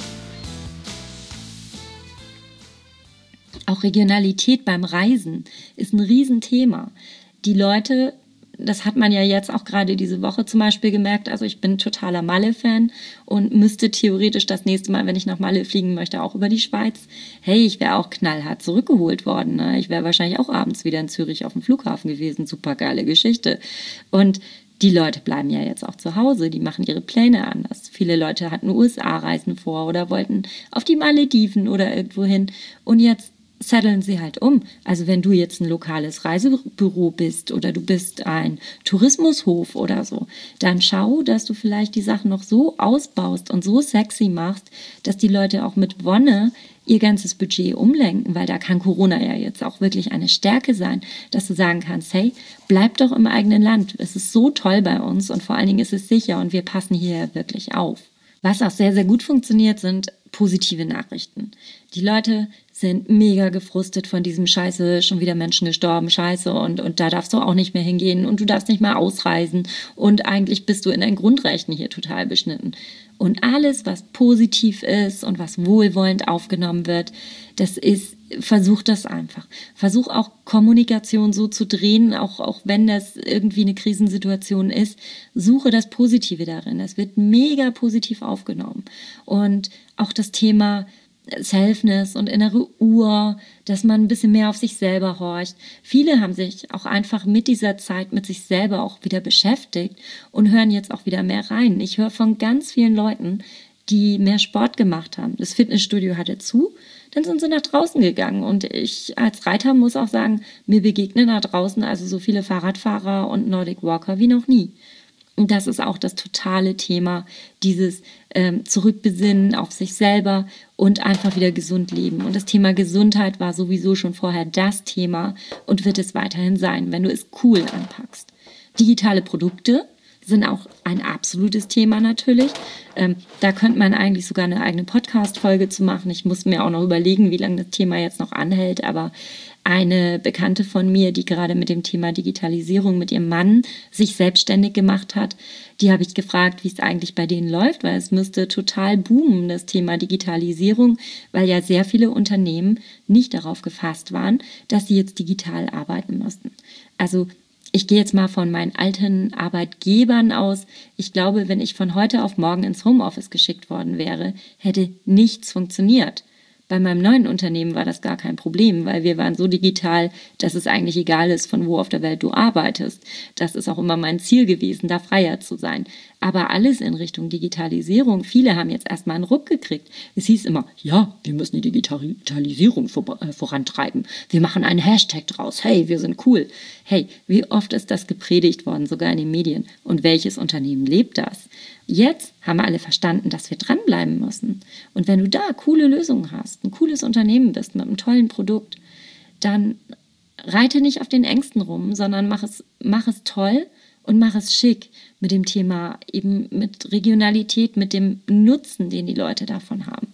Auch Regionalität beim Reisen ist ein Riesenthema. Die Leute, das hat man ja jetzt auch gerade diese Woche zum Beispiel gemerkt, also ich bin totaler Malle-Fan und müsste theoretisch das nächste Mal, wenn ich nach Malle fliegen möchte, auch über die Schweiz. Hey, ich wäre auch knallhart zurückgeholt worden. Ne? Ich wäre wahrscheinlich auch abends wieder in Zürich auf dem Flughafen gewesen. Super geile Geschichte. Und die Leute bleiben ja jetzt auch zu Hause, die machen ihre Pläne anders. Viele Leute hatten U S A-Reisen vor oder wollten auf die Malediven oder irgendwo hin. Und jetzt setteln sie halt um. Also wenn du jetzt ein lokales Reisebüro bist oder du bist ein Tourismushof oder so, dann schau, dass du vielleicht die Sachen noch so ausbaust und so sexy machst, dass die Leute auch mit Wonne ihr ganzes Budget umlenken, weil da kann Corona ja jetzt auch wirklich eine Stärke sein, dass du sagen kannst, hey, bleib doch im eigenen Land. Es ist so toll bei uns und vor allen Dingen ist es sicher und wir passen hier wirklich auf. Was auch sehr, sehr gut funktioniert, sind positive Nachrichten. Die Leute sind mega gefrustet von diesem Scheiße, schon wieder Menschen gestorben, Scheiße und, und da darfst du auch nicht mehr hingehen und du darfst nicht mehr ausreisen und eigentlich bist du in deinen Grundrechten hier total beschnitten. Und alles, was positiv ist und was wohlwollend aufgenommen wird, das ist, versuch das einfach. Versuch auch Kommunikation so zu drehen, auch, auch wenn das irgendwie eine Krisensituation ist. Suche das Positive darin. Es wird mega positiv aufgenommen. Und auch das Thema Selfness und innere Uhr, dass man ein bisschen mehr auf sich selber horcht. Viele haben sich auch einfach mit dieser Zeit mit sich selber auch wieder beschäftigt und hören jetzt auch wieder mehr rein. Ich höre von ganz vielen Leuten, die mehr Sport gemacht haben. Das Fitnessstudio hatte zu, dann sind sie nach draußen gegangen. Und ich als Reiter muss auch sagen, mir begegnen da draußen also so viele Fahrradfahrer und Nordic Walker wie noch nie. Und das ist auch das totale Thema, dieses ähm, Zurückbesinnen auf sich selber und einfach wieder gesund leben. Und das Thema Gesundheit war sowieso schon vorher das Thema und wird es weiterhin sein, wenn du es cool anpackst. Digitale Produkte sind auch ein absolutes Thema natürlich. Ähm, da könnte man eigentlich sogar eine eigene Podcast-Folge zu machen. Ich muss mir auch noch überlegen, wie lange das Thema jetzt noch anhält, aber eine Bekannte von mir, die gerade mit dem Thema Digitalisierung mit ihrem Mann sich selbstständig gemacht hat, die habe ich gefragt, wie es eigentlich bei denen läuft, weil es müsste total boomen, das Thema Digitalisierung, weil ja sehr viele Unternehmen nicht darauf gefasst waren, dass sie jetzt digital arbeiten müssten. Also ich gehe jetzt mal von meinen alten Arbeitgebern aus. Ich glaube, wenn ich von heute auf morgen ins Homeoffice geschickt worden wäre, hätte nichts funktioniert. Bei meinem neuen Unternehmen war das gar kein Problem, weil wir waren so digital, dass es eigentlich egal ist, von wo auf der Welt du arbeitest. Das ist auch immer mein Ziel gewesen, da freier zu sein. Aber alles in Richtung Digitalisierung, viele haben jetzt erstmal einen Ruck gekriegt. Es hieß immer, ja, wir müssen die Digitalisierung vor, äh, vorantreiben. Wir machen einen Hashtag draus. Hey, wir sind cool. Hey, wie oft ist das gepredigt worden, sogar in den Medien? Und welches Unternehmen lebt das? Jetzt haben wir alle verstanden, dass wir dranbleiben müssen. Und wenn du da coole Lösungen hast, ein cooles Unternehmen bist mit einem tollen Produkt, dann reite nicht auf den Ängsten rum, sondern mach es, mach es toll und mach es schick mit dem Thema eben mit Regionalität, mit dem Nutzen, den die Leute davon haben.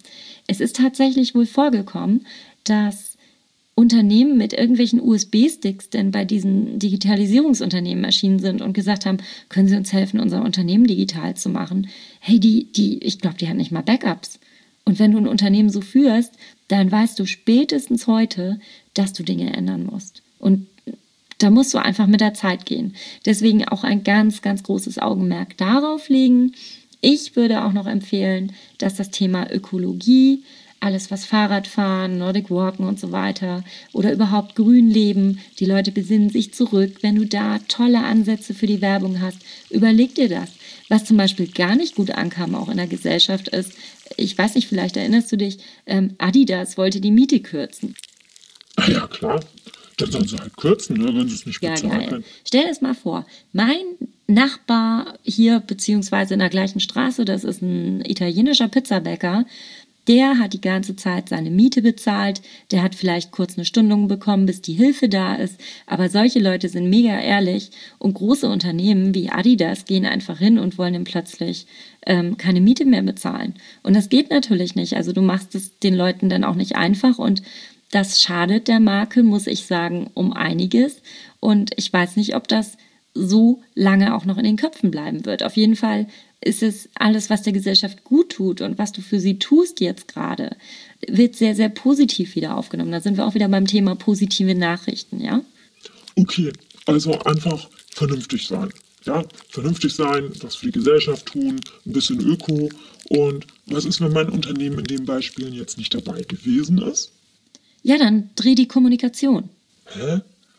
es ist tatsächlich wohl vorgekommen, dass Unternehmen mit irgendwelchen U S B-Sticks denn bei diesen Digitalisierungsunternehmen erschienen sind und gesagt haben, können Sie uns helfen, unser Unternehmen digital zu machen? Hey, die, die, ich glaube, die hat nicht mal Backups. Und wenn du ein Unternehmen so führst, dann weißt du spätestens heute, dass du Dinge ändern musst. Und da musst du einfach mit der Zeit gehen. Deswegen auch ein ganz, ganz großes Augenmerk darauf legen. Ich würde auch noch empfehlen, dass das Thema Ökologie, alles was Fahrradfahren, Nordic Walken und so weiter oder überhaupt Grünleben, die Leute besinnen sich zurück. Wenn du da tolle Ansätze für die Werbung hast, überleg dir das. Was zum Beispiel gar nicht gut ankam, auch in der Gesellschaft ist, ich weiß nicht, vielleicht erinnerst du dich, ähm, Adidas wollte die Miete kürzen. Ah ja, klar. Dann sollen sie halt kürzen, ne, wenn sie es nicht Ja, bezahlen geil. können. Stell dir das mal vor, mein Nachbar hier, beziehungsweise in der gleichen Straße, das ist ein italienischer Pizzabäcker, der hat die ganze Zeit seine Miete bezahlt, der hat vielleicht kurz eine Stundung bekommen, bis die Hilfe da ist, aber solche Leute sind mega ehrlich und große Unternehmen wie Adidas gehen einfach hin und wollen dann plötzlich ähm, keine Miete mehr bezahlen. Und das geht natürlich nicht, also du machst es den Leuten dann auch nicht einfach und das schadet der Marke, muss ich sagen, um einiges und ich weiß nicht, ob das so lange auch noch in den Köpfen bleiben wird. Auf jeden Fall ist es alles, was der Gesellschaft gut tut und was du für sie tust jetzt gerade, wird sehr, sehr positiv wieder aufgenommen. Da sind wir auch wieder beim Thema positive Nachrichten, ja? Okay, also einfach vernünftig sein. Ja, vernünftig sein, was für die Gesellschaft tun, ein bisschen Öko. Und was ist, wenn mein Unternehmen in den Beispielen jetzt nicht dabei gewesen ist? Ja, dann dreh die Kommunikation. Hä?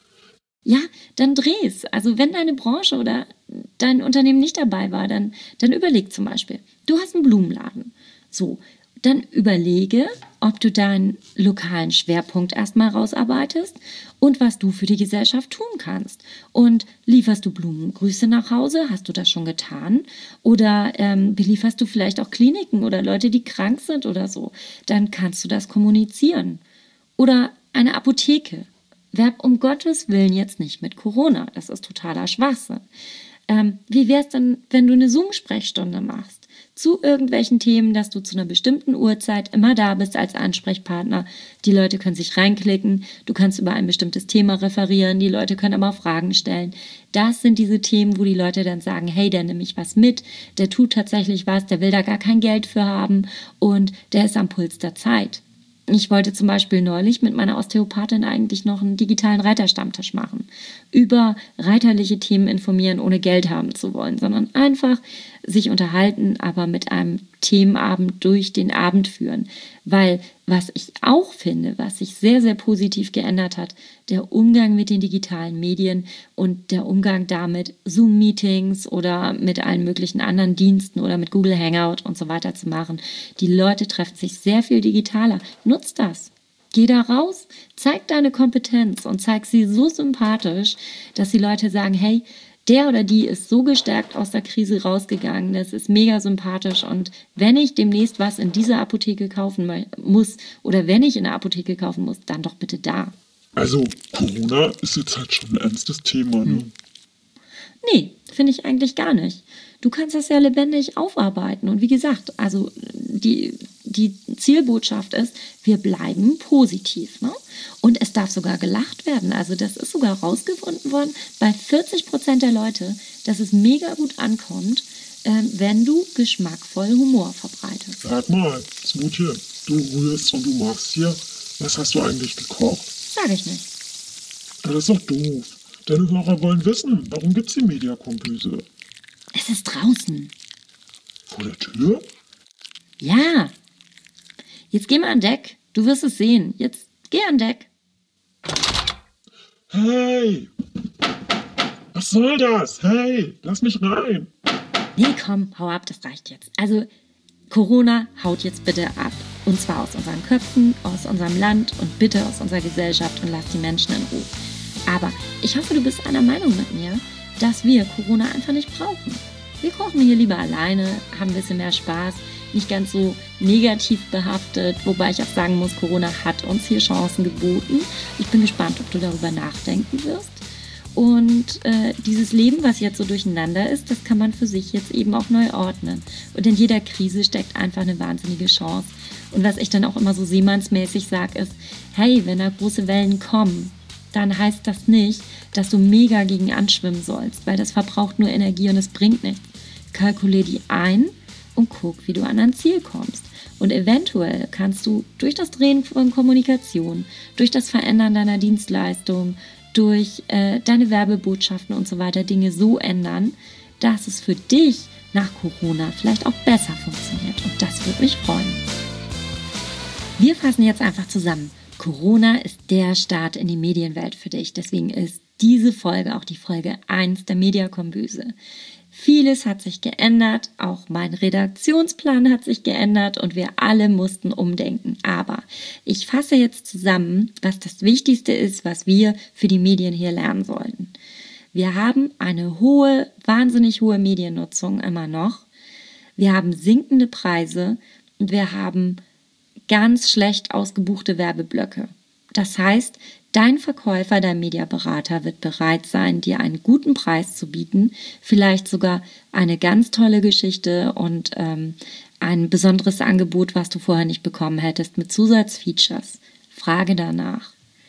Ja, dann dreh's. Also wenn deine Branche oder dein Unternehmen nicht dabei war, dann, dann überleg zum Beispiel, du hast einen Blumenladen. So, dann überlege, ob du deinen lokalen Schwerpunkt erstmal rausarbeitest und was du für die Gesellschaft tun kannst. Und lieferst du Blumengrüße nach Hause? Hast du das schon getan? Oder ähm, belieferst du vielleicht auch Kliniken oder Leute, die krank sind oder so? Dann kannst du das kommunizieren. Oder eine Apotheke. Werb um Gottes Willen jetzt nicht mit Corona. Das ist totaler Schwachsinn. Ähm, wie wäre es denn, wenn du eine Zoom-Sprechstunde machst? Zu irgendwelchen Themen, dass du zu einer bestimmten Uhrzeit immer da bist als Ansprechpartner. Die Leute können sich reinklicken. Du kannst über ein bestimmtes Thema referieren. Die Leute können aber auch Fragen stellen. Das sind diese Themen, wo die Leute dann sagen, hey, der nimmt mich was mit. Der tut tatsächlich was. Der will da gar kein Geld für haben. Und der ist am Puls der Zeit. Ich wollte zum Beispiel neulich mit meiner Osteopathin eigentlich noch einen digitalen Reiterstammtisch machen. Über reiterliche Themen informieren, ohne Geld haben zu wollen, sondern einfach sich unterhalten, aber mit einem Themenabend durch den Abend führen. Weil was ich auch finde, was sich sehr, sehr positiv geändert hat, der Umgang mit den digitalen Medien und der Umgang damit, Zoom-Meetings oder mit allen möglichen anderen Diensten oder mit Google Hangout und so weiter zu machen. Die Leute treffen sich sehr viel digitaler. Nutzt das. Geh da raus, zeig deine Kompetenz und zeig sie so sympathisch, dass die Leute sagen, hey, der oder die ist so gestärkt aus der Krise rausgegangen, das ist mega sympathisch und wenn ich demnächst was in dieser Apotheke kaufen muss oder wenn ich in der Apotheke kaufen muss, dann doch bitte da. Also Corona ist jetzt halt schon ein ernstes Thema, ne? Hm. Nee, finde ich eigentlich gar nicht. Du kannst das ja lebendig aufarbeiten und wie gesagt, also die, die Zielbotschaft ist, wir bleiben positiv, ne? Und es darf sogar gelacht werden. Also das ist sogar rausgefunden worden bei vierzig Prozent der Leute, dass es mega gut ankommt, äh, wenn du geschmackvoll Humor verbreitest. Sag mal, Smutje, du rührst und du machst hier. Was hast du eigentlich gekocht? Sag ich nicht. Das ist doch doof. Deine Hörer wollen wissen, warum gibt's die Mediakombüse? Es ist draußen. Vor der Tür? Ja. Jetzt geh mal an Deck. Du wirst es sehen. Jetzt geh an Deck. Hey! Was soll das? Hey, lass mich rein. Nee, komm, hau ab, das reicht jetzt. Also, Corona haut jetzt bitte ab. Und zwar aus unseren Köpfen, aus unserem Land und bitte aus unserer Gesellschaft und lass die Menschen in Ruhe. Aber ich hoffe, du bist einer Meinung mit mir, dass wir Corona einfach nicht brauchen. Wir kochen hier lieber alleine, haben ein bisschen mehr Spaß, nicht ganz so negativ behaftet, wobei ich auch sagen muss, Corona hat uns hier Chancen geboten. Ich bin gespannt, ob du darüber nachdenken wirst. Und äh, dieses Leben, was jetzt so durcheinander ist, das kann man für sich jetzt eben auch neu ordnen. Und in jeder Krise steckt einfach eine wahnsinnige Chance. Und was ich dann auch immer so seemannsmäßig sage, ist, hey, wenn da große Wellen kommen, dann heißt das nicht, dass du mega gegen anschwimmen sollst, weil das verbraucht nur Energie und es bringt nichts. Kalkulier die ein und guck, wie du an ein Ziel kommst. Und eventuell kannst du durch das Drehen von Kommunikation, durch das Verändern deiner Dienstleistung, durch äh, deine Werbebotschaften und so weiter Dinge so ändern, dass es für dich nach Corona vielleicht auch besser funktioniert. Und das würde mich freuen. Wir fassen jetzt einfach zusammen. Corona ist der Start in die Medienwelt für dich. Deswegen ist diese Folge auch die Folge eins der Mediakombüse. Vieles hat sich geändert, auch mein Redaktionsplan hat sich geändert und wir alle mussten umdenken. Aber ich fasse jetzt zusammen, was das Wichtigste ist, was wir für die Medien hier lernen sollten. Wir haben eine hohe, wahnsinnig hohe Mediennutzung immer noch. Wir haben sinkende Preise und wir haben ganz schlecht ausgebuchte Werbeblöcke. Das heißt, dein Verkäufer, dein Mediaberater wird bereit sein, dir einen guten Preis zu bieten, vielleicht sogar eine ganz tolle Geschichte und ähm, ein besonderes Angebot, was du vorher nicht bekommen hättest, mit Zusatzfeatures. Frage danach.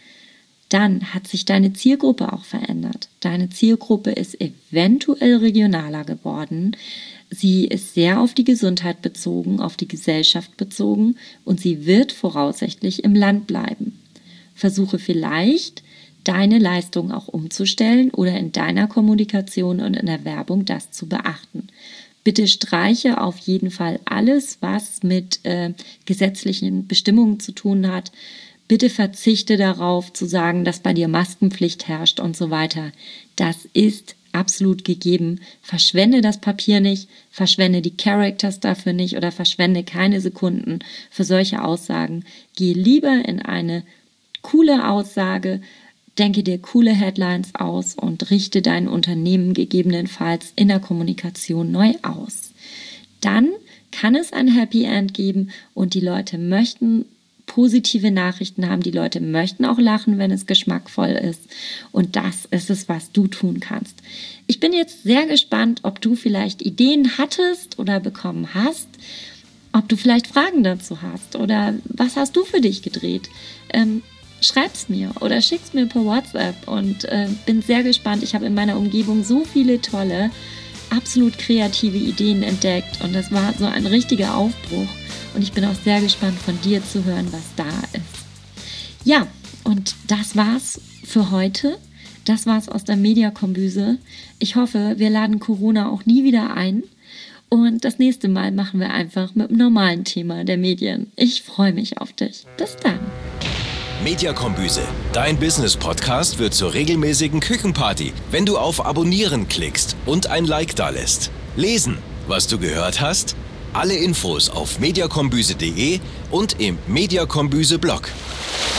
Dann hat sich deine Zielgruppe auch verändert. Deine Zielgruppe ist eventuell regionaler geworden. Sie ist sehr auf die Gesundheit bezogen, auf die Gesellschaft bezogen und sie wird voraussichtlich im Land bleiben. Versuche vielleicht, deine Leistung auch umzustellen oder in deiner Kommunikation und in der Werbung das zu beachten. Bitte streiche auf jeden Fall alles, was mit äh, gesetzlichen Bestimmungen zu tun hat. Bitte verzichte darauf zu sagen, dass bei dir Maskenpflicht herrscht und so weiter. Das ist absolut gegeben. Verschwende das Papier nicht, verschwende die Characters dafür nicht oder verschwende keine Sekunden für solche Aussagen. Geh lieber in eine coole Aussage, denke dir coole Headlines aus und richte dein Unternehmen gegebenenfalls in der Kommunikation neu aus. Dann kann es ein Happy End geben und die Leute möchten positive Nachrichten haben, die Leute möchten auch lachen, wenn es geschmackvoll ist und das ist es, was du tun kannst. Ich bin jetzt sehr gespannt, ob du vielleicht Ideen hattest oder bekommen hast, ob du vielleicht Fragen dazu hast oder was hast du für dich gedreht. Ähm, Schreib's mir oder schick's mir per WhatsApp und äh, bin sehr gespannt. Ich habe in meiner Umgebung so viele tolle, absolut kreative Ideen entdeckt und das war so ein richtiger Aufbruch und ich bin auch sehr gespannt von dir zu hören, was da ist. Ja, und das war's für heute. Das war's aus der Mediakombüse. Ich hoffe, wir laden Corona auch nie wieder ein und das nächste Mal machen wir einfach mit dem normalen Thema der Medien. Ich freue mich auf dich. Bis dann. Mediakombüse, dein Business-Podcast wird zur regelmäßigen Küchenparty, wenn du auf Abonnieren klickst und ein Like dalässt. Lesen, was du gehört hast? Alle Infos auf mediakombüse punkt de und im Mediakombüse-Blog.